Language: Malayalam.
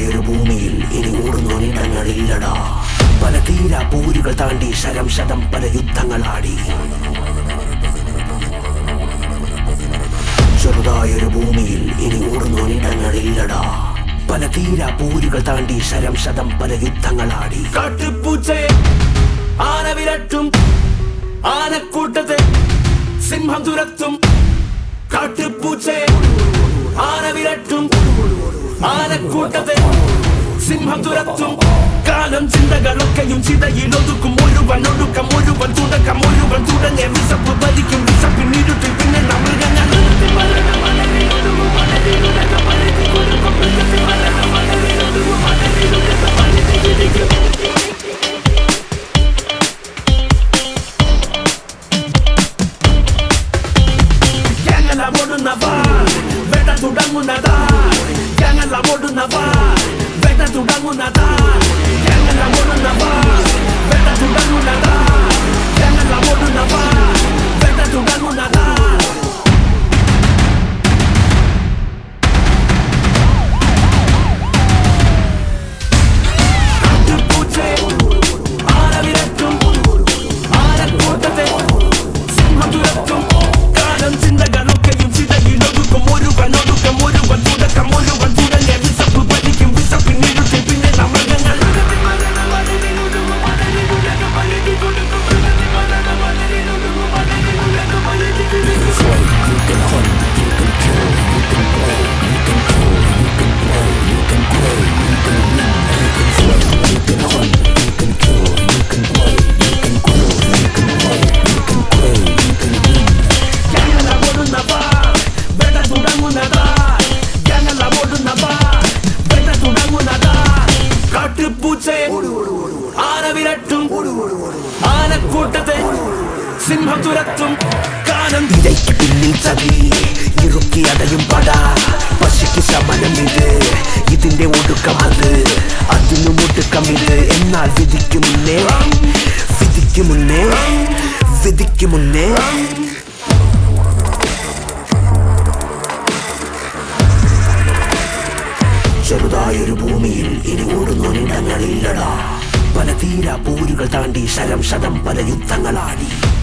ചെറുതായൊരു ഭൂമിയിൽ ഇനി ഓടുന്നൊരിടങ്ങളില്ലടാ. പല തീരാ പോരുകൾ താണ്ടി ശരം ശതം പല യുദ്ധങ്ങളാടി. ചെറുതായൊരു ഭൂമിയിൽ ഇനി ഓടുന്നൊരിടങ്ങളില്ലടാ. പല തീരാ പോരുകൾ താണ്ടി ശരം ശതം പല യുദ്ധങ്ങളാടി. കാട്ടുപൂച്ചയെ ആന വിരട്ടും, ആനക്കൂട്ടത്തെ സിംഹം തുരത്തും. കാട്ടുപൂച്ചയെ ആന വിരട്ടും, ആനക്കൂട്ടത്തെ സിംഹം തുരത്തും. കാലം ചിന്തകളൊക്കെയും ചിതയിലൊതുക്കും. മുഴുവൻ ഒടുക്കം, മുഴുവൻ തുടക്കം, മുഴുവൻ തുടങ്ങിയ വിശപ്പ് ഭരിക്കും. വിശപ്പിനിരുട്ടിൽ പിന്നെ മൃഗങ്ങൾ. ഓടുന്നവാ വേട്ട തുടങ്ങുന്നതാ. ഞങ്ങള ഓടുന്നവാ വേട്ട തുടങ്ങുന്നതാ. ഞങ്ങള ഓടുന്നവാ വേട്ട തുടങ്ങുന്നതാ. ഞങ്ങള ഓടുന്നവാ വേട്ട തുടങ്ങുന്നതാ. കാട്ടുപൂച്ചയെ ആന വിരട്ടും, ആനക്കൂട്ടത്തെ സിംഹം തുരത്തും. കാലം ചിന്തകളൊക്കെയും ചിതയിലൊതുക്കും. മുഴുവൻ ഒടുക്കം, മുഴുവൻ തുടക്കം, മുഴുവൻ തുടങ്ങിയ വിശപ്പ് ഭരിക്കും. വിശപ്പിനിരുട്ടിൽ പിന്നെ മൃഗങ്ങൾ. കാട്ടുപൂച്ചയെ ആന വിരട്ടും, ആനക്കൂട്ടത്തെ സിംഹം തുരത്തും. കാലം ഇടയ്ക്ക് പിന്നിൽ ചതി ഇറുക്കി അടയും പട. പശുക്ക് ശമനം ഇത്, ഇതിന്റെ ഒടുക്കം അത്, അതിനും ഒടുക്കം ഇത്. എന്നാൽ വിധിക്ക് മുന്നേ, വിധിക്ക് മുന്നേ, വിധിക്ക് മുന്നേ. ചെറുതായൊരു ഭൂമിയിൽ ഇനി ഓടുന്നൊരിടങ്ങളില്ലടാ. പല തീരാ പോരുകൾ താണ്ടി ശരം ശതം പല യുദ്ധങ്ങളാടി.